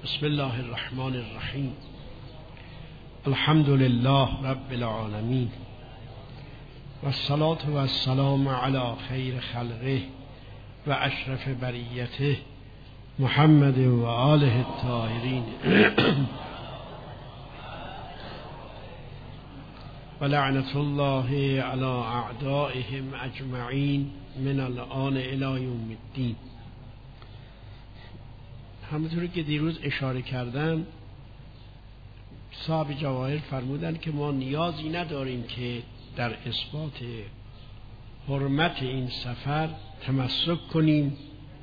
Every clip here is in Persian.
بسم الله الرحمن الرحیم. الحمد لله رب العالمین و الصلاة و السلام علی خیر خلقه و اشرف بریته محمد و آله الطاهرین و لعنت الله علی اعدائهم اجمعین من الآن الی یوم الدین. همونطور که دیروز اشاره کردم، صاحب جواهر فرمودن که ما نیازی نداریم که در اثبات حرمت این سفر تمسک کنیم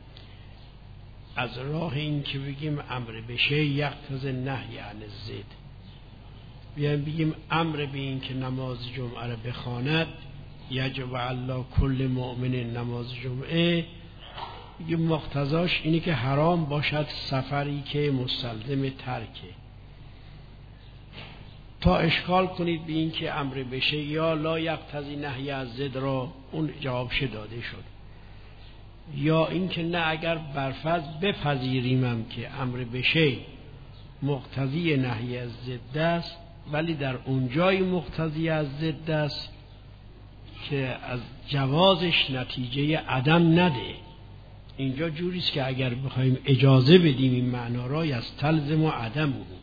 از راه این که بگیم امر بشه یقتضی نهی عن الزد، بیایم بگیم امر به این که نماز جمعه را بخواند یجب علی کل مؤمن نماز جمعه، بگیم مقتضاش اینه که حرام باشد سفری که مستلزم ترکه. تا اشکال کنید به این که امر بشه یا لا یقتضی نهی از زد را اون جوابش داده شد، یا اینکه نه اگر برفض بپذیریمم که امر بشه مقتضی نهی از زد است، ولی در اونجای مقتضی از زد است که از جوازش نتیجه عدم نده. اینجا جوریست که اگر بخوایم اجازه بدیم این معنا را از تلزم و عدم او.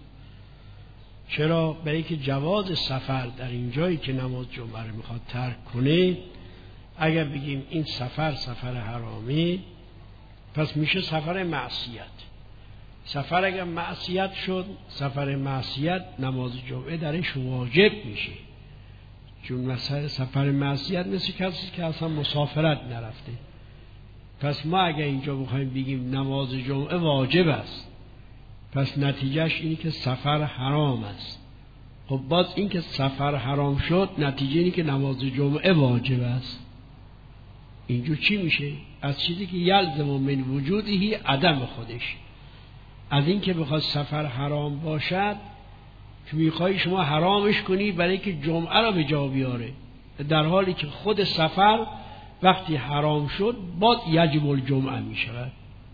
چرا؟ برای که جواز سفر در این جایی که نماز جمعه رو میخواد ترک کنه، اگر بگیم این سفر سفر حرامه پس میشه سفر معصیت. سفر اگر معصیت شد، سفر معصیت نماز جمعه درش واجب میشه، چون مثلا سفر معصیت مثل کسی که اصلا مسافرت نرفته. پس ما اگر اینجا بخوایم بگیم نماز جمعه واجب است، پس نتیجهش اینه که سفر حرام است. خب باز این که سفر حرام شد نتیجه اینه که نماز جمعه واجب است. اینجا چی میشه؟ از چیزی که یلزم من وجودی عدم خودش، از این که بخواد سفر حرام باشد که میخوای شما حرامش کنی برای که جمعه را به جا بیاره، در حالی که خود سفر وقتی حرام شد باز یجب الجمعه می شود.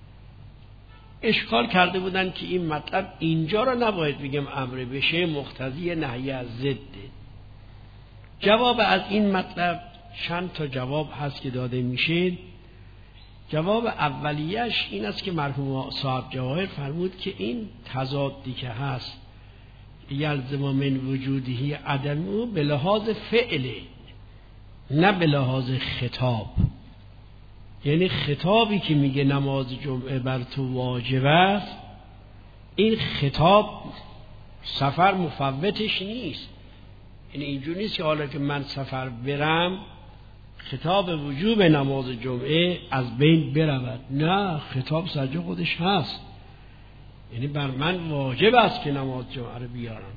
اشکال کرده بودن که این مطلب اینجا را نباید بگم امر بشه مقتضی نهی از زده. جواب از این مطلب چند تا جواب هست که داده میشه. جواب اولیش این است که مرحوم صاحب جواهر فرمود که این تضادی که هست یلزم من وجودی عدمو به لحاظ فعله، نه به لحاظ خطاب. یعنی خطابی که میگه نماز جمعه بر تو واجب است، این خطاب سفر مفوتش نیست. یعنی اینجور نیست که حالا که من سفر برم خطاب وجوب نماز جمعه از بین برود، نه، خطاب سرجا خودش هست. یعنی بر من واجب است که نماز جمعه رو بیارم.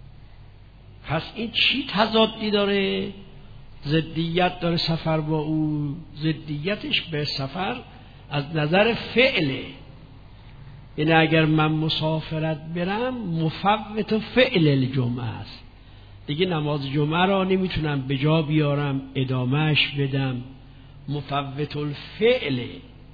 پس این چی تضادی داره؟ ضدیت داره سفر با او. ضدیتش به سفر از نظر فعله. یعنی اگر من مسافرت برم مفوت و فعل الجمعه است، دیگه نماز جمعه را نمیتونم به جا بیارم ادامهش بدم. مفوت الفعل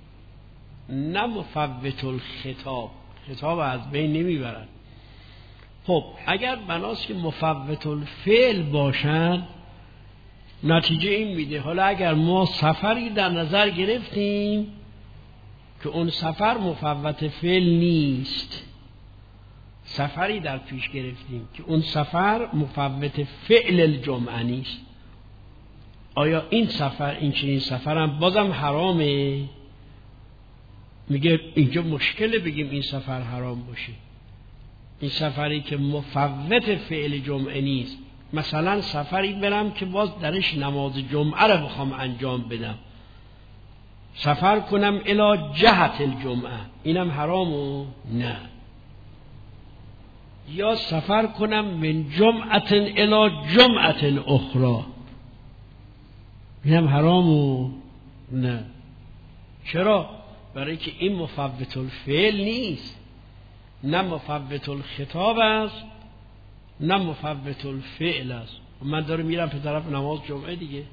نه مفوت الخطاب. خطاب از بین نمیبرد. خب اگر بناست که مفوت الفعل باشن نتیجه این میده حالا اگر ما سفری در نظر گرفتیم که اون سفر مفوت فعل نیست، سفری در پیش گرفتیم که اون سفر مفوت فعل الجمعه نیست، آیا این سفر این چنین سفرم بازم حرامه؟ میگه اینجا مشکله بگیم این سفر حرام باشه. این سفری که مفوت فعل جمعه نیست، مثلا سفری برم که باز درش نماز جمعه را بخوام انجام بدم، سفر کنم الی جهت الجمعه، اینم حرامو؟ نه. یا سفر کنم من جمعه الی جمعه اخرى، اینم حرامو؟ نه. چرا؟ برای که این مفوت الفعل نیست، نه مفوت الخطاب است نه مفوت الفعل است. من دارم میرم به طرف نماز جمعه دیگه.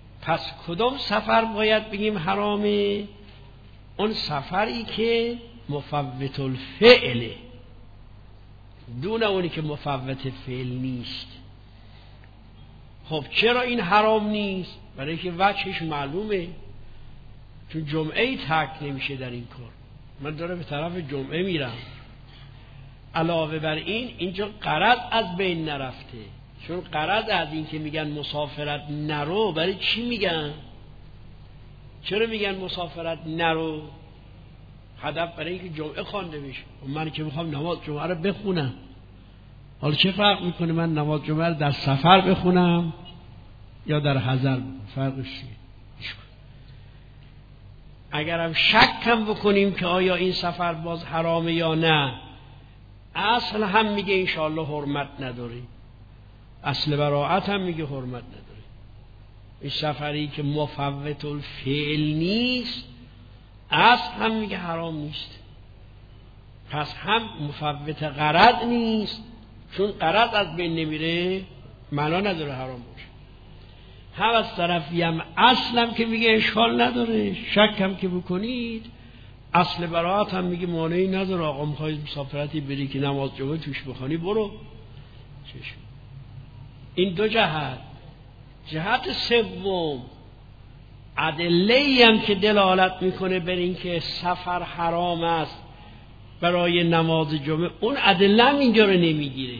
پس کدام سفر باید بگیم حرامه؟ اون سفری که مفوت الفعل دون اونی که مفوت فعل نیست. خب چرا این حرام نیست؟ برای که وجهش معلومه، چون جمعه ترک نمیشه در این کار. من داره به طرف جمعه میرم. علاوه بر این اینجا غرض از بین نرفته، چون غرض از این که میگن مسافرت نرو، برای چی میگن؟ چرا میگن مسافرت نرو؟ هدف برای اینکه جمعه خوانده بشه. من که میخوام نماز جمعه رو بخونم، حالا چه فرق میکنه من نماز جمعه رو در سفر بخونم یا در حضر بخونم؟ فرقش چیه؟ اگرم شک هم بکنیم که آیا این سفر باز حرامه یا نه، اصل هم میگه انشاءالله حرمت نداره، اصل براءت هم میگه حرمت نداره. این سفری که مفوت الفعل نیست اصل هم میگه حرام نیست، پس هم مفوت غرض نیست، چون غرض از بین نمیره معنا نداره حرام باشه. هم از طرفی هم اصلم که میگه اشکال نداره، شک هم که بکنید اصل براءت هم میگه مانعی نداره. آقا میخوای مسافرتی بری که نماز جمعه توش بخونی برو. چشم. این دو جهت. جهت سوم ادله‌ای هم که دلالت میکنه بر این که سفر حرام است برای نماز جمعه، اون ادله هم اینجا رو نمیگیره.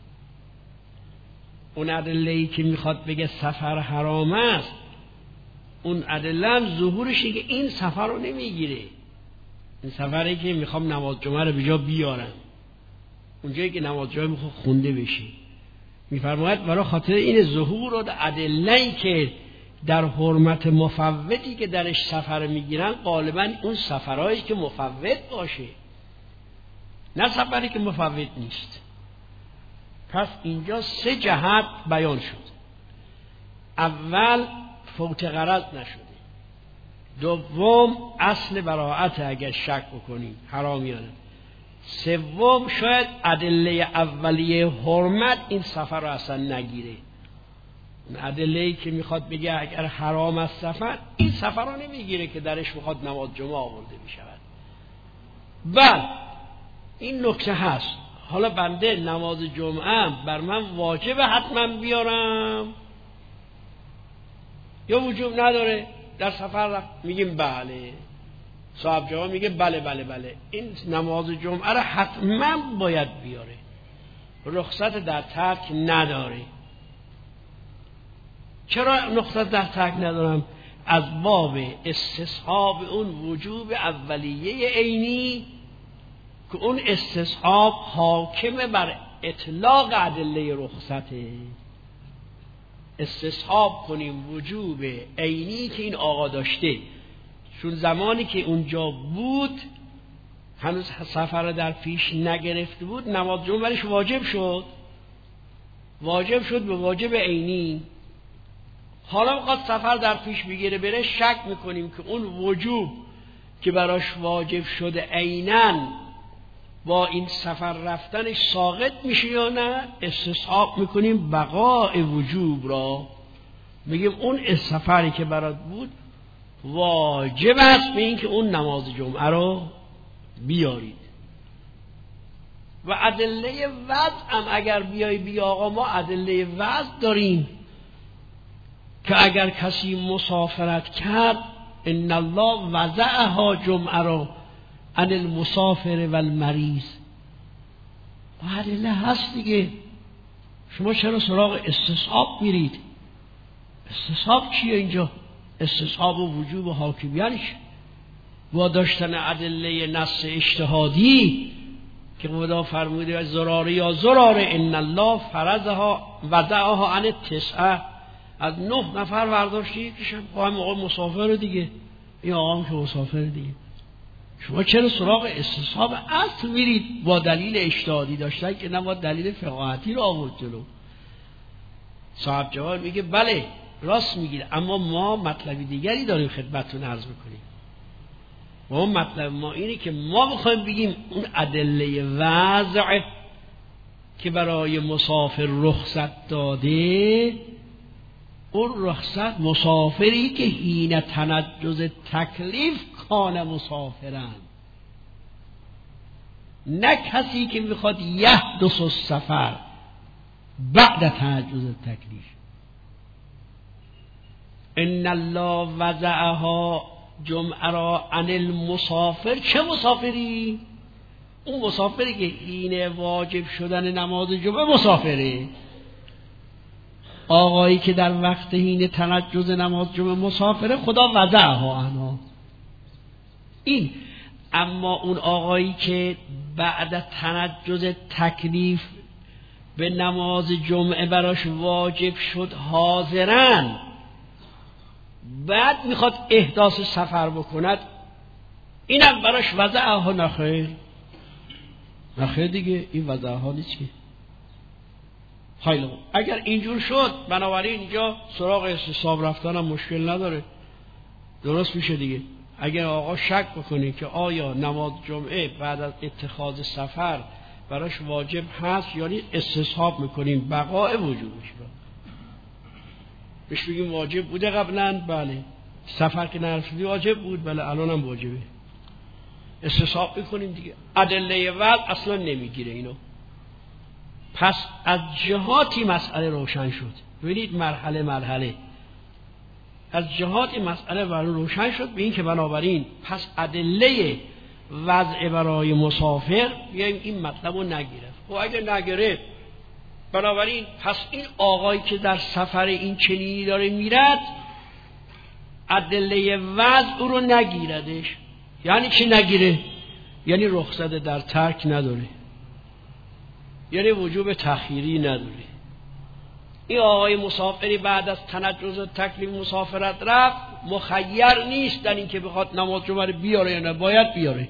اون ادله‌ای که میخواد بگه سفر حرام است، اون ادله هم ظهورشه که این سفر رو نمیگیره. این سفری که میخوام نماز جمعه رو به جا بیارم، اونجایی که نماز جمعه میخواد خونده بشه، میفرماید برای خاطر این ظهور و ادله‌ای که در حرمت مفوتی که درش سفر میگیرن، غالبا اون سفرهایی که مفوت باشه، نه سفری که مفوت نیست. پس اینجا سه جهت بیان شد. اول فوت غرض نشده، دوم اصل براءت اگر شک بکنیم حرامیانه، سوم شاید ادله اولیه حرمت این سفر رو اصلا نگیره. اون ادله‌ای که میخواد بگه اگر حرام است سفر، این سفر رو نمیگیره که درش میخواد نماز جمعه آورده بشود. بله این نکته هست. حالا بنده نماز جمعه بر من واجب حتما بیارم یا وجوب نداره؟ در سفر میگیم بله، صاحب جواب میگه بله بله بله، این نماز جمعه رو حتما باید بیاره، رخصت در ترک نداره. چرا رخصت در ترک ندارم؟ از باب استصحاب اون وجوب اولیه عینی که اون استصحاب حاکم بر اطلاق ادله رخصته. استصحاب کنیم وجوب عینی که این آقا داشته، چون زمانی که اونجا بود هنوز سفر در پیش نگرفته بود، نماز جمعه برش واجب شد، واجب شد به واجب عینی. حالا میخواد سفر در پیش بگیره بره، شک میکنیم که اون وجوب که براش واجب شده عیناً با این سفر رفتنش ساقط میشه یا نه. استصحاب میکنیم بقاء وجوب را، میگیم اون سفری که برات بود واجب است به این که اون نماز جمعه رو بیارید. و ادله وضع هم اگر بیای آقا ما ادله وضع داریم که اگر کسی مسافرت کرد ان الله وضعها جمعه را عن المسافر و المریض، ادله هست دیگه. شما چرا سراغ استصحاب میرید؟ استصحاب چیه اینجا؟ استصحاب و وجوب و حاکمیتش با داشتن ادله نص اجتهادی که خدا فرموده زراره یا زراره ان الله فرضها وضعها عن التسعه، از 9 نفر برداشتی که هم موقع مسافر دیگه، این آقا که مسافر دیگه. شما چرا سراغ استصحاب اصل میرید با دلیل اجتهادی داشتن که نه با دلیل فقاهتی رو آورد جلو؟ صاحب جواب میگه بله راست میگید، اما ما مطلبی دیگری داریم خدمتتون عرض میکنیم. و اون مطلب ما اینه که ما میخوایم بگیم اون ادله وضع که برای مسافر رخصت داده، اون رخصت مسافری که حین تنجز تکلیف کان مسافرن، نه کسی که میخواد یحدث السفر بعد تنجز التکلیف. ان الله وضعها جمعه را عن المسافر. چه مسافری؟ اون مسافری که حین واجب شدن نماز جمعه مسافره. آقایی که در وقت حین تنجز نماز جمعه مسافره خدا وضعها عنها. این اما اون آقایی که بعد تنجز تکلیف به نماز جمعه براش واجب شد حاضرن، بعد میخواد احداث سفر بکند، اینم براش وضعها. نخیر دیگه، این وضعها نیست که. خیلی اگر اینجور شد بنابراین اینجا سراغ استصحاب رفتن هم مشکل نداره، درست میشه دیگه. اگر آقا شک بکنه که آیا نماز جمعه بعد از اتخاذ سفر براش واجب هست، یعنی استصحاب میکنیم بقاء وجوبش رو. بهش بگیم واجب بوده قبلا، بله. سفر که نرفتی واجب بود، بله الان هم واجبه. استصحاب میکنیم دیگه. ادله وضع اصلا نمیگیره اینو. پس از جهاتی مسئله روشن شد. ببینید مرحله از جهات مسئله برای روشن شد به این که بنابراین پس ادله وضع برای مسافر بیایم این مطلب رو نگیره. و اگه نگیره بنابراین پس این آقایی که در سفر این چنینی داره میرد ادله وضع او رو نگیردش. یعنی چی نگیره؟ یعنی رخصت در ترک نداره، یعنی وجوب تأخیری نداره. این آقای مسافری بعد از تنجز تکلیف مسافرت رفت مخیر نیست در این که بخواد نماز جمعه رو بیاره یا نه، باید بیاره.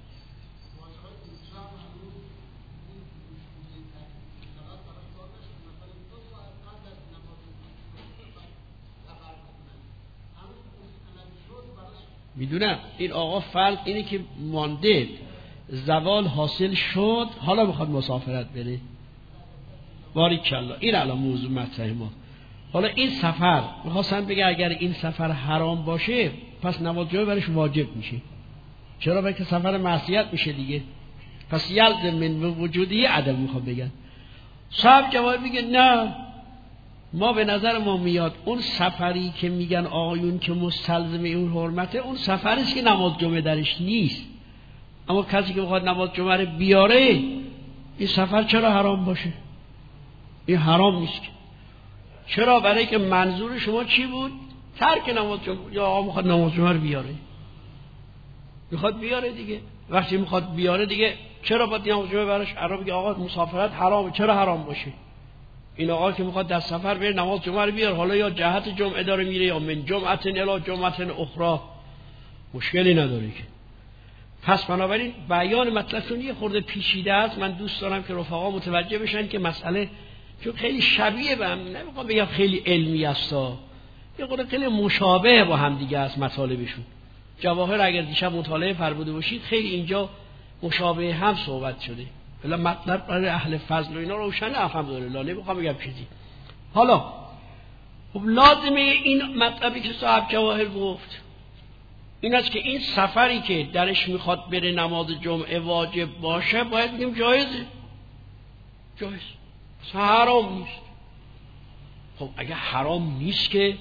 میدونم این آقا فرض اینه که مانده زوال حاصل شد حالا بخواد مسافرت بره. باریکالله، این الان موضوع مطرح ما. حالا این سفر میخواستم بگه اگر این سفر حرام باشه پس نماز جمعه برش واجب میشه. چرا؟ برای که سفر معصیت میشه دیگه. پس یلزم من وجودی عدم میخواد بگن. صاحب جواب میگه نه، ما به نظر ما میاد اون سفری که میگن آقایون که مستلزم اون حرمته اون سفری است که نماز جمعه درش نیست. اما کسی که میخواد نماز جمعه رو بیاره این سفر چرا حرام باشه؟ این حرام نیست. چرا؟ برای که منظور شما چی بود؟ ترک نماز جمعه. یا آقا میخواد نماز جمعه رو بیاره، میخواد بیاره دیگه. وقتی میخواد بیاره دیگه چرا باید نماز جمعه براش حرام بگه آقا مسافرت حرامه؟ چرا حرام باشه؟ این آقا که میخواد در سفر بره نماز جمعه رو بیاره، حالا یا جهت جمعه داره میره یا من جمعه الی جمعه اخرى، مشکلی نداره که. پس بنابراین بیان مطلبتون یه خورده پیچیده است. من دوست دارم که رفقا متوجه بشن که مسئله چون خیلی شبیه به هم، نمیخوام بگم خیلی علمی است، یه خورده خیلی مشابه با هم دیگه است مطالبشون. جواهر اگر دیشب مطالعه فرموده باشید خیلی اینجا مشابه هم صحبت شده. بلا مطلب برای اهل فضل و اینا روشنه الحمدلله، نمیخوام بگم چیزی. حالا خب لازمه این مطلبی که صاحب جواهر گفت این است که این سفری که درش میخواد بره نماز جمعه واجب باشه باید بگیم جایزه. جایز، حرام نیست. خب اگه حرام نیست که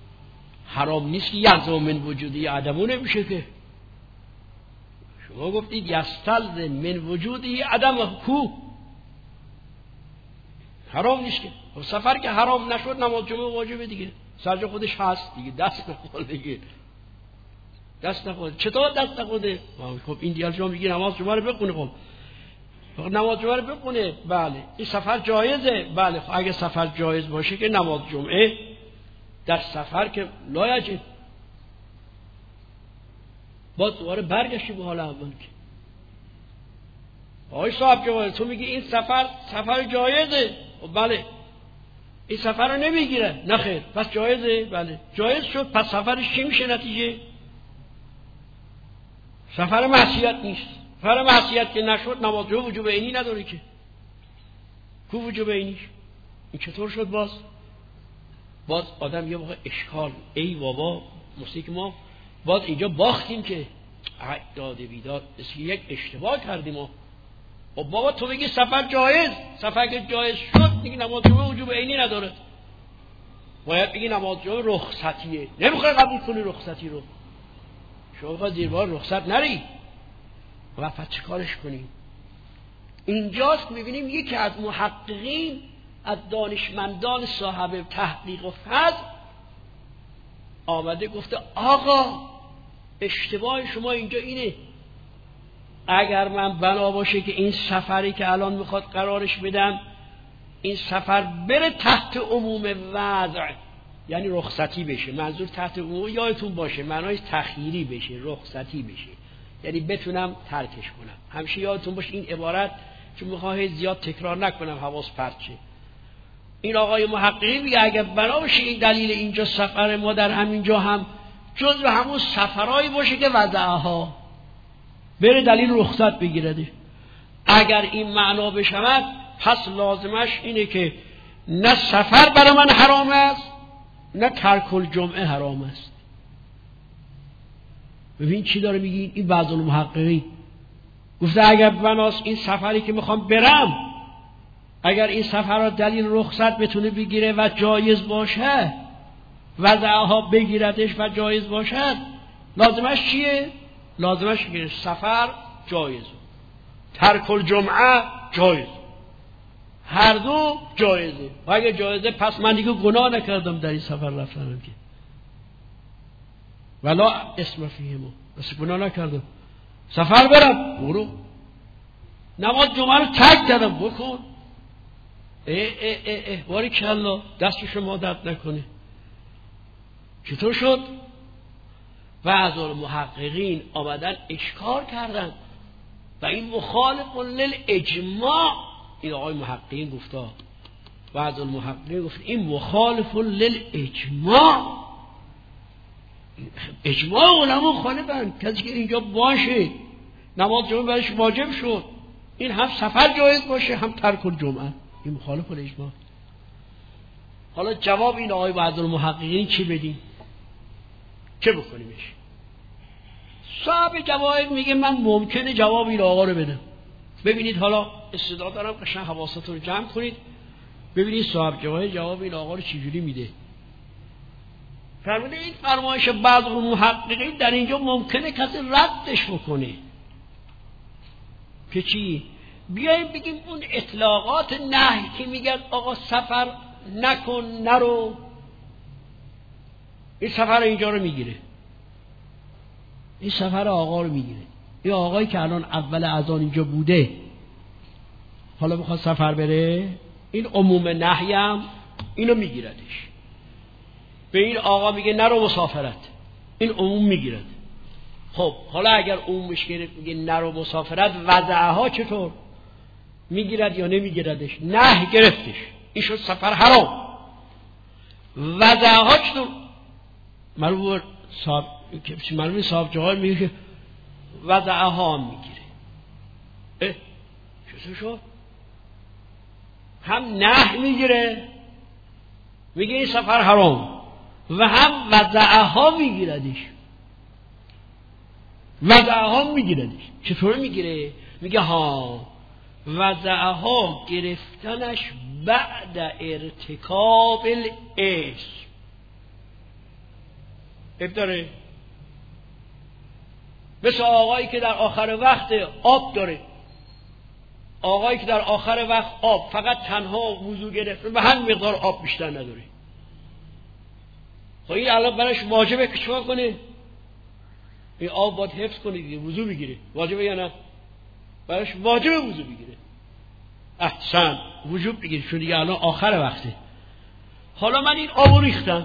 یلزم من وجودی عدمو نمیشه که. شما گفتید یستلزم من وجودی عدم کو، حرام نیست که. خب سفر که حرام نشد نماز جمعه واجبه دیگه، سرجا خودش هست دیگه، دست نخور دیگه، دست نخور. چطور دست نخوره؟ خب این دیال شما میگی نماز جمعه رو بخونه. خب نماز جمعه رو بخونه، بله. این سفر جایزه، بله. خب اگه سفر جایز باشه که نماز جمعه در سفر که لایجه باز دوباره برگشتی به حال اول که آقای صاحب جواد تو میگی این سفر جایزه. بله. این سفر رو نمیگیره. نخیر. پس جایزه. بله جایز شد. پس سفرش چی میشه نتیجه؟ سفر معصیت نیست. سفر معصیت که نشد نماز جمعه وجوب عینی نداره که. کو وجوب عینیش؟ این چطور شد؟ باز آدم یه موقع اشکال، ای بابا موسیقی ما باز اینجا باختیم که داده بیداد، یک اشتباه کردیم. ما خب بابا تو بگی سفر جایز، سفر که جایز شد دیگه نماز جمعه وجوب عینی نداره، باید بگی نماز جمعه رخصتیه. نمیخوای قبول کنی رخصتی رو، شما زیر بار رخصت نری و پس چه کارش کنیم؟ اینجاست میبینیم یکی از محققین، از دانشمندان صاحب تحقیق و فضل آمده گفته آقا اشتباه شما اینجا اینه، اگر من بنا باشه که این سفری که الان میخواد قرارش بدم این سفر بره تحت عموم وضع، یعنی رخصتی بشه، منظور تحت عموم یادتون باشه معنایش تخییری بشه، رخصتی بشه، یعنی بتونم ترکش کنم. همیشه یادتون باشه این عبارت، چون میخوام زیاد تکرار نکنم حواس پرت شه. این آقای محققی میگه اگر بنا باشه این دلیل اینجا سفر ما در همینجا هم جزو همون سفرهایی باشه که وضعها بره دلیل رخصت بگیرده، اگر این معنا بشود پس لازمش اینه که نه سفر برای من حرام است نه ترک الجمعه حرام است. ببین چی داره میگی این بعض المحققین، گفته اگر بناست این سفری که میخوام برم، اگر این سفر را دلیل رخصت بتونه بگیره و جایز باشه، وضعها بگیردش و جایز باشد، لازمش چیه؟ لازمش که سفر جایز، ترک الجمعه جایز، هر دو جایزه. و اگه جایزه پس من دیگه گناه نکردم در این سفر رفتنم که ولا اسم فیهما، بس گناه نکردم، سفر برم برو، نماز جمعه رو ترک کردم بکن، باری کلا دست شما درد نکنه. چطور شد؟ بعض المحققین آمدن اشکال کردن و این مخالف للاجماع. این آقای محققین گفته، بعض المحققین گفت این مخالف للاجماع، اجماع علما مخالفن، کسی که اینجا باشه نماز جمعه برش واجب شد، این هم سفر جایز باشه هم ترک الجمعه، این مخالف الاجماع. حالا جواب این آقای بعض المحققین چی بدیم؟ چه بکنیمش؟ صاحب جواب میگه من ممکنه جواب این آقا رو بدم. ببینید حالا استعداد دارم قشنگ حواستون رو جمع کنید، ببینید صاحب جواب این آقا رو چجوری میده. فرموده این فرمایش بعض المحققین در اینجا ممکنه کسی ردش بکنه که چی؟ بیاییم بگیم اون اطلاقات نهی که میگن آقا سفر نکن نرو، این سفر اینجا رو میگیره، این سفر آقا رو میگیره. این آقایی که الان اول اذان اینجا بوده حالا میخواد سفر بره، این عموم نهی هم اینو میگیردش. به این آقا میگه نرو مسافرت، این عموم میگیرد. خب حالا اگر عمومش گرفت میگه نرو مسافرت، وضعها چطور میگیرد یا نمیگیردش؟ نهی گرفتش، این شد سفر حرام. وضعها چطور؟ معلوم صاحب جواب میگه که وضعها هم میگیره. چطور شد؟ هم نهی میگیره میگه این سفر حرام و هم وضعها میگیردش، وضعها میگیردش. چطور میگیره؟ میگه ها وضعها گرفتنش بعد ارتکاب الاسم داره. مثل آقایی که در آخر وقت آب داره، آقایی که در آخر وقت آب فقط تنها وضو گرفته و هم مقدار آب بیشتر نداره، خب این الان برایش واجبه که چیکار کنه؟ این آب باید حفظ کنه دیگه، وضو بگیره. واجبه یا نه؟ برایش واجبه وضو بگیره. احسن، وجوب بگیره، چون دیگه الان آخر وقته. حالا من این آبو ریختم،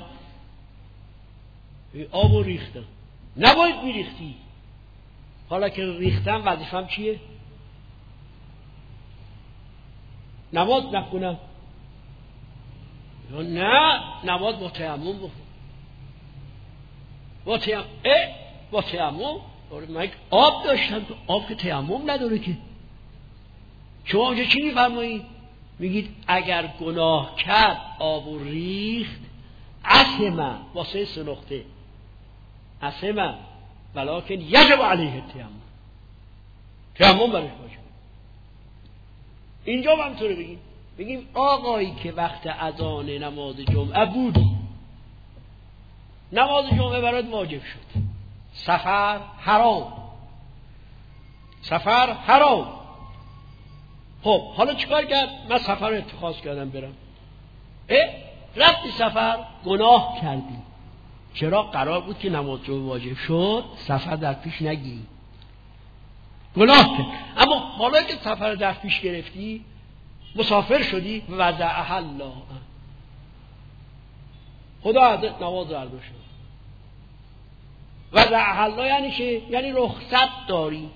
این آبو ریختم، نباید میریختی. حالا که ریختم وظیفه‌م چیه؟ نماز نکنم؟ نه، نماز با تیمم بخون. با تیمم من آب داشتم، آب که تیمم نداره که. شما اونجا چی میفرمایید؟ میگید اگر گناه کرد آب ریخت، اثم واسه 3 نقطه، اثم ولکن یجب علیه تیمم، تیمم برش باشه. اینجا هم طوره بگیم آقایی که وقت اذان نماز جمعه بود، نماز جمعه برات واجب شد، سفر حرام. خب حالا چیکار کرد؟ من سفر رو اتخاذ کردم برم. رفتی سفر، گناه کردی. چرا؟ قرار بود که نماز جمعه واجب شد، سفر در پیش نگیری، گناه کرد. اما حالا که سفر در پیش گرفتی، مسافر شدی، وضع الله، خدا ازت نماز رو برداشت. وضع الله یعنی چه؟ یعنی رخصت داری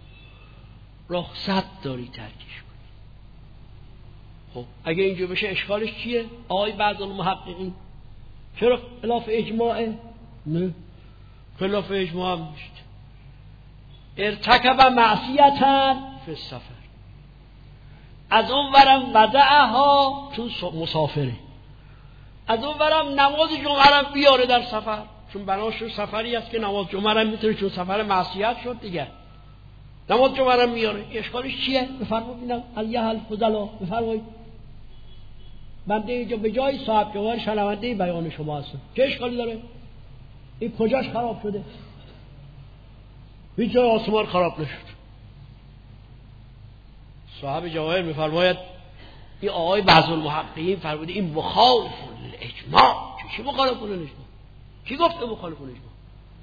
ترکش کنی. خب اگه اینجا بشه اشکالش چیه؟ آقای بعض المحققین چرا خلاف اجماعه؟ نه خلاف اجماع هم نیست. ارتکب معصیتا فی السفر، از اون ورم وضعها تو مسافره، از اون ورم نماز جمعه رو بیاره در سفر، چون بناش سفری است که نماز جمعه رو میتونه، چون سفر معصیت شد دیگه نماز جمعه رو میاره. اشکالش چیه؟ بفرمایید ببینم ایها الفضلا، بفرمایید. بنده اینجا به جای صاحب جوار شنونده بیان شما هستم، چه اشکالی داره؟ این کجاش خراب شده؟ هیچ جای آسمان خراب نشد. صاحب جواهر میفرماید این آقای بعض المحققین فرموده این مخالف الاجماع. چی مخالف الاجماع؟ کی گفته مخالف الاجماع؟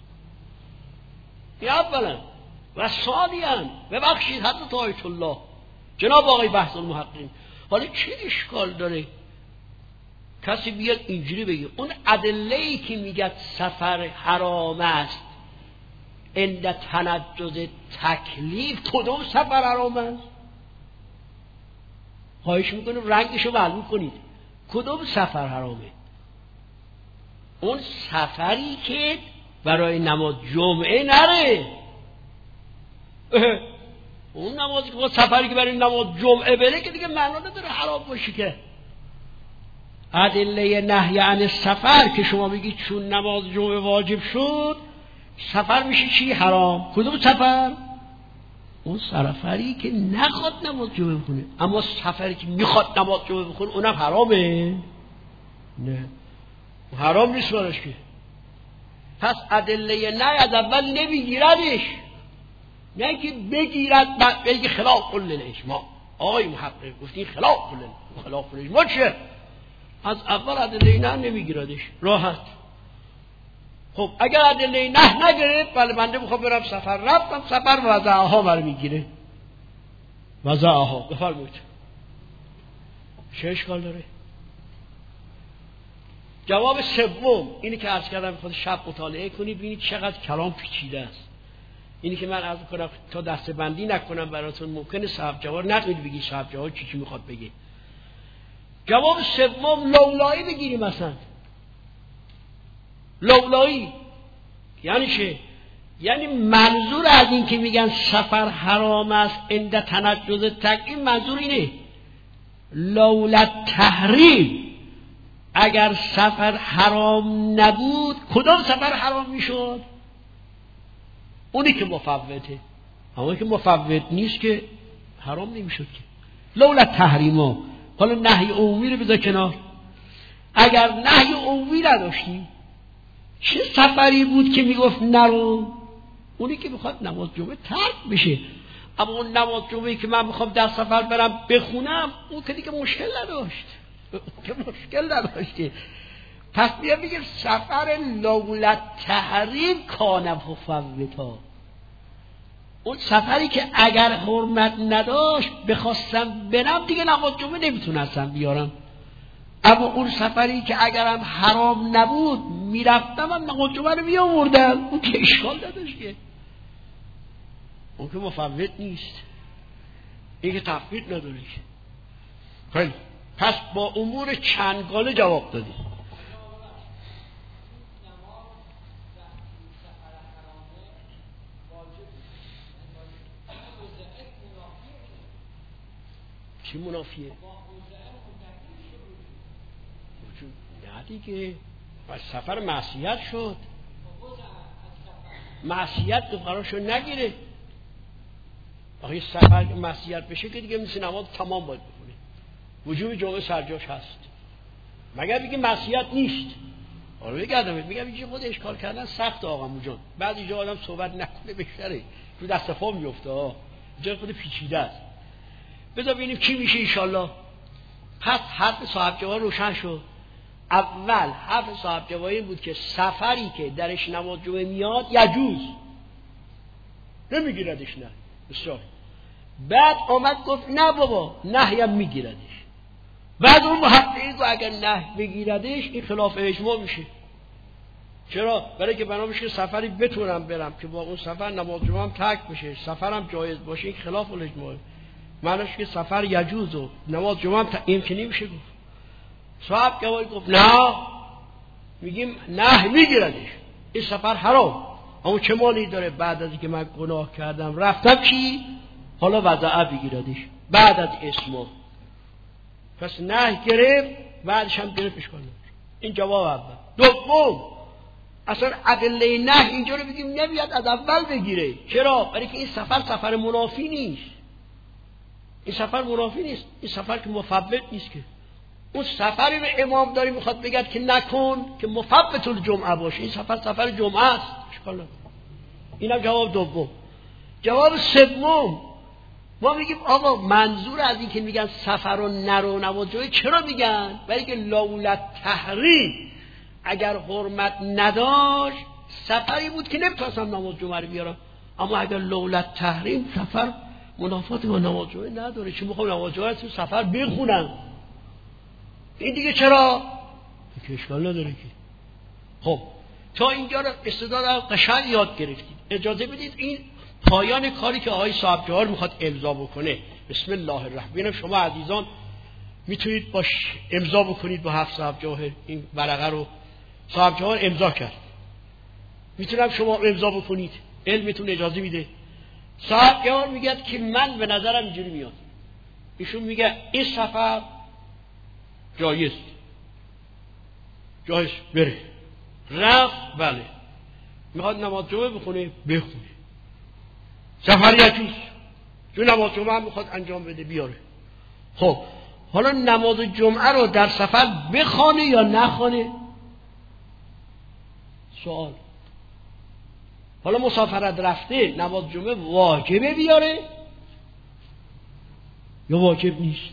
این اولا و ثانیاً ببخشید حضرت آیت الله جناب آقای بعض المحققین، حالا چه اشکال داره کسی بیاد اینجوری بگه اون ادله‌ای که میگه سفر حرام است عند تنجز تکلیف، کدوم سفر حرام است؟ خواهش میکنم رنگشو معلوم کنید، کدوم سفر حرامه؟ اون سفری که برای نماز جمعه نره، اون نمازی که سفری که برای نماز جمعه بره که دیگه معنا نداره حرام باشه. که ادله نهی عن سفر که شما بگید چون نماز جمعه واجب شد سفر میشه چی؟ حرام. کدوم سفر؟ اون سفری که نخواد نماز جمعه بخونه. اما سفری که میخواد نماز جمعه بخونه اونم حرامه؟ نه حرام نیست براش که. پس ادله نهی از اول نمیگیردش، نه که بگیرد بگی خلاف کل الاجماع. آقای محقق گفتین خلاف کل الاجماع چه؟ از اول ادله نهی نمیگیردش، راحت. خب اگر ادله نهی نگرفت، بله بنده میخوام برم سفر، رفتم سفر وضعها برای میگیره، وضعها بفرمایید چه اشکال داره؟ جواب سوم اینی که عرض کردم خود شب مطالعه کنید ببینید چقدر کلام پیچیده است. اینی که من عرض کنم تا دسته بندی نکنم براتون ممکنه صاحب جواب نتونید بگید صاحب جواب چی میخواد بگه. جواب سوم لولایی بگیریم. مثلا لولایی یعنی چه؟ یعنی منظور از این که میگن سفر حرام است عند تنجز تکلیف، منظور اینه لولا تحریم، اگر سفر حرام نبود کدام سفر حرام میشد؟ اونی که مفوته. اما که مفوت نیست که حرام نمیشد که. لولا تحریما، حالا نهی عمومی رو بذار کنار، اگر نهی عمومی نداشتیم چه سفری بود که میگفت نرو؟ اونی که میخواد نماز جمعه ترک بشه. اما اون نماز جمعه که من میخوام در سفر برم بخونم اون که دیگه مشکل نداشته. پس میگه سفر لولا تحریم کان مفوتا، اون سفری که اگر حرمت نداشت بخواستم برم دیگه نماز جمعه نمیتونستم بیارم. اما اون سفری که اگرم حرام نبود میرفتم هم نماز جمعه رو میآوردم، اون که اشکال نداشت که. اون که مفوت نیست، این که تفویت نداره که. خیلی پس با امور چندگانه جواب دادیم. چی منافیه؟ نه دیگه بس سفر معصیت شد، معصیت تو قرارشو نگیره. آخه سفر معصیت بشه که دیگه مثل نماز تمام باید بخونه. وجوب جمعه سرجاش هست. مگر بگه معصیت نیست. آره بگردم میگم اینجا خود اشکال کردن سخت آقا جان. بعضی جا آدم صحبت نکنه بهتره. تو دست پا میفته اینجا خود پیچیده است. بذار ببینیم چی میشه ان شاءالله. پس حرف صاحب جواب روشن شد. اول حرف صاحب جواب این بود که سفری که درش نماز جمعه میاد یجوز نمیگیردش. نه بسیار. بعد آمد گفت نه بابا نهیم میگیردش. بعد اون محققی گفت اگر نه بگیردش این خلاف اجماع میشه. چرا؟ برای که بنابراین که سفری بتونم برم که با اون سفر نماز جمعه هم ترک بشه، سفرم جایز باشه، این خلاف الاجماع. معنیش که سفر یجوز و نماز جمعه هم امکانی میشه. گفت صاحب گواهی گفت نه، میگیم نه میگیردش، این سفر حرام. اما چه مانی داره بعد از اینکه من گناه کردم رفتم چی؟ حالا وضعه بگیردش بعد از اسما. پس نه گرفت، بعدش هم گرفتش کنه. این جواب اول. دوم اصلا ادله نه اینجا رو بگیم نباید از اول بگیره. چرا؟ برای که این سفر منافی نیست. این سفر منافی نیست. این سفر که مفوت نیست. که اون سفری به امام داری میخواد بگد که نکن که مفوت الجمعه باشه. این سفر جمعه است. اینم جواب دوم. جواب سوم ما میگیم آقا منظور از این که میگن سفر و نرو نماز جمعه چرا میگن؟ برای که لولت تحریم اگر حرمت نداشت سفری بود که نمیتونستم نماز جمعه رو بیارم. اما اگر لولت تحریم سفر منافات با نماز جمعه نداره. چه میخوام نماز جمعه رو سفر بخونم؟ این دیگه چرا؟ که اشکال نداره که. خب تا اینجا رو استعداد قشنگ یاد گرفتید. اجازه بدید این پایان کاری که آقای صاحب جوهر میخواد امضا بکنه. بسم الله الرحمن. شما عزیزان میتونید باش امضا بکنید با حرف صاحب جوهر. این ورقه رو صاحب جوهر امضا کرد. میتونم شما امضا بکنید. علمتون اجازه میده. صاحب جوهر میگه که من به نظرم اینجوری میاد. ایشون میگه این سفر جایز بره. رفت بله. میخواد نماز جمعه بخونه سفر یجوز. چون نماز جمعه هم میخواد انجام بده بیاره. خب حالا نماز جمعه رو در سفر بخونه یا نخونه؟ سوال. حالا مسافرت رفته نماز جمعه واجبه بیاره یا واجب نیست؟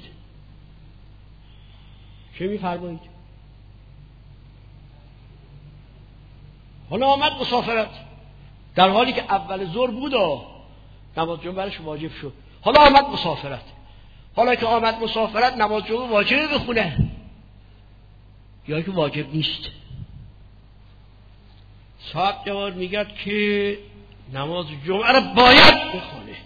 چه میفرمایید؟ حالا آمد مسافرت در حالی که اول ظهر بود نماز جمعه برش واجب شد. حالا آمد مسافرت. حالا که آمد مسافرت نماز جمعه واجبه بخونه یا که واجب نیست؟ صاحب جواب میگه که نماز جمعه رو باید بخونه.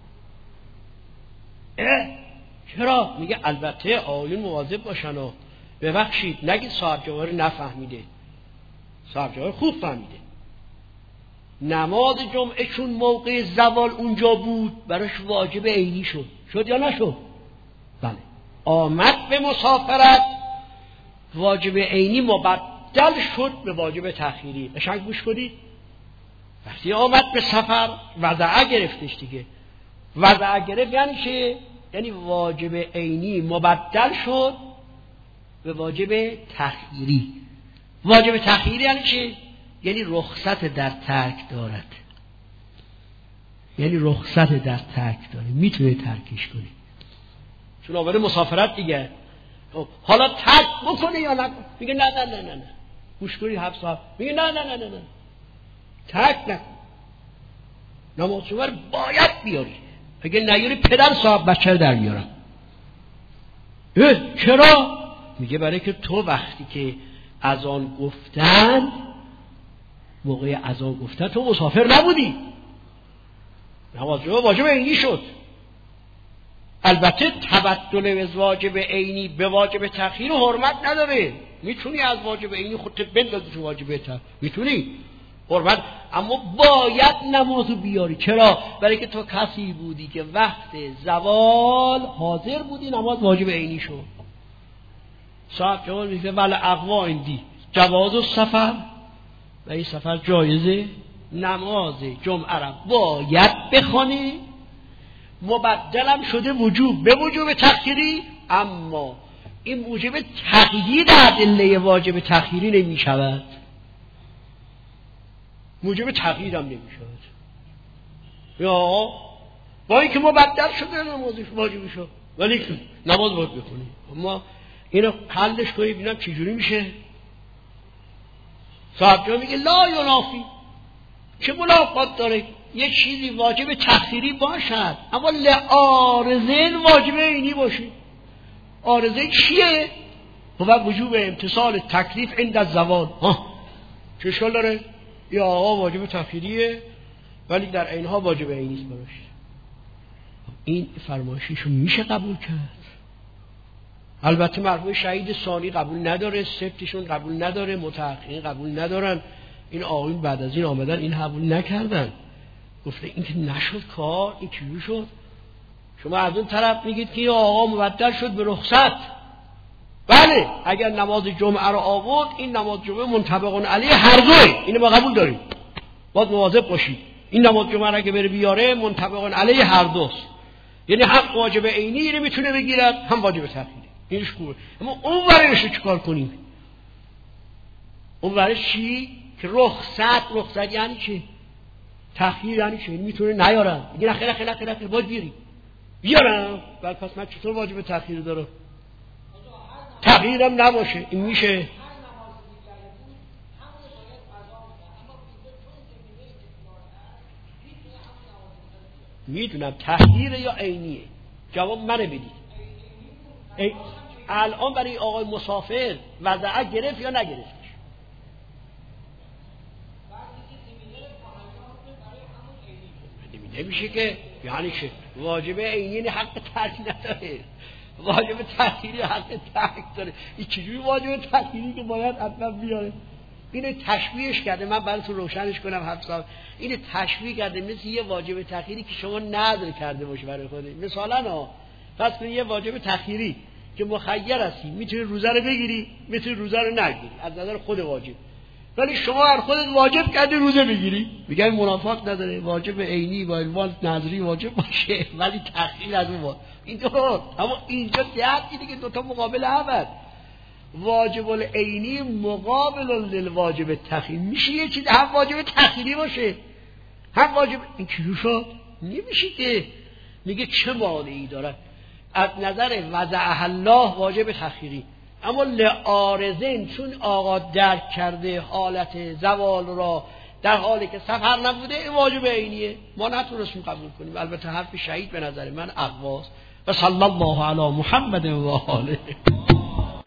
چرا؟ میگه البته آیون مواظب باشن و ببخشید نگید صاحب جواب رو نفهمیده. صاحب جواب خوب فهمیده. نماز جمعه چون موقع زوال اونجا بود براش واجب عینی شد یا نشد؟ بله. آمد به مسافرت واجب عینی مبدل شد به واجب تأخیری. قشنگ گوش کنید. وقتی آمد به سفر وضعه گرفتش دیگه. وضعه گرفت یعنی چه؟ یعنی واجب عینی مبدل شد به واجب تأخیری. واجب تأخیری یعنی چه؟ یعنی رخصت در ترک دارد. میتونه ترکش کنه. چون آورده مسافرت دیگه. حالا ترک بکنه یا نکنه؟ میگه نه. گوش کنید حرف صاحب. میگه نه. ترک نکن. نماز جمعه باید بیاری. اگه نیاری پدر صاحب بچه رو در میارم. چرا؟ میگه برای که تو وقتی که اذان گفتن موقع اذان گفتن تو مسافر نبودی. نماز جمعه واجب عینی شد. البته تبدل از واجب عینی به واجب تأخیر حرمت نداره. میتونی از واجب عینی خودت بندازی تو واجب تأخیر. میتونی. حرمت اما باید نمازو بیاری. چرا؟ برای که تو کسی بودی که وقت زوال حاضر بودی نماز واجب عینی شد. صاحب جواب میگه ولی اقوا اندی جواز السفر و این سفر جایزه. نماز جمعه را باید بخونی مبدلم شده وجوب به وجوب تأخیری، اما این موجب تغییر ادله واجب تأخیری نمی شود، موجب تغییر هم نمی شود. یا با اینکه مبدل شده نمازش واجب شد ولی نماز باید بخونی. اما اینو حلش کنی ببینم چجوری میشه. صاحب جا میگه لا ینافی، چه منافات داره یک چیزی واجب تأخیری باشد اما لعارضه واجب عینی باشه. عارضه چیه؟ هو وجوب امتثال تکلیف عند الزوال. چه اشکال داره؟ یا آقا واجب تأخیریه ولی در عینها واجب عینی است براش. این فرمایشیشو میشه قبول کرد. البته مرحوم شهید ثانی قبول نداره، سبتشون قبول نداره، متأخرین قبول ندارن. این آقایون بعد از این آمدن این قبول نکردن، گفته این که نشد کار، این چجوری شد؟ شما از اون طرف میگید که آقا مبدل شد به رخصت. بله اگر نماز جمعه رو آورد این نماز جمعه منطبق علیه هر دوی، اینو ما قبول داریم، باید مواظب باشید. این نماز جمعه را که بره بیاره منطبق علیه هر دوست، یعنی هم واجب عینی رو میتونه بگیرد هم واجب تأخیری. اینش خوبه. اما اون ورش چیکار کنیم؟ اون ورش چی؟ که رخصت یعنی چی؟ تأخیر یعنی چی؟ میتونه نیارن، میگه خیلی باید بیارم. ولی پس من چطور واجب تأخیر دارم؟ تغییرم نباشه. این میشه؟ میدونم تغییر یا عینیه. جواب منو بدید. الان برای آقای مسافر وضعه گرفت یا نگرفتش؟ نمیشه که یعنی چه؟ واجب عینی حق ترک نداره، واجب تأخیری حق ترک داره. این چجوری واجب تأخیری که باید حتما بیاره؟ اینو تشبیهش کرده، من براتون روشنش کنم حفظا. اینو تشبیه کرده مثل یه واجب تأخیری که شما نذر کرده باشه برای خودت. مثلا فرض کن یه واجب تأخیری که مخیر هستی، میتونی روزه رو بگیری، میتونی روزه رو نگیری از نظر خود واجب، ولی شما هر خودت واجب کردی روزه بگیری، میگن منافات نداره، واجب عینی با عنوان نظری واجب باشه ولی تأخیر از اون این دو. اما اینجا جهت اینه که دوتا مقابل هم، واجب العینی مقابل للواجب تأخیر. میشه یه چیز هم واجب تأخیری باشه هم واجب، این چجور شد؟ نمیشه که. میگه چه مانعی داره؟ از نظر وضع الله واجب تأخیری، اما لعارضین چون آقا درک کرده حالت زوال را در حالی که سفر نبوده این واجب عینیه، ما نتونستیم قبول کنیم. البته حرف شهید به نظر من اقواست. و صلی الله علی محمد و آله.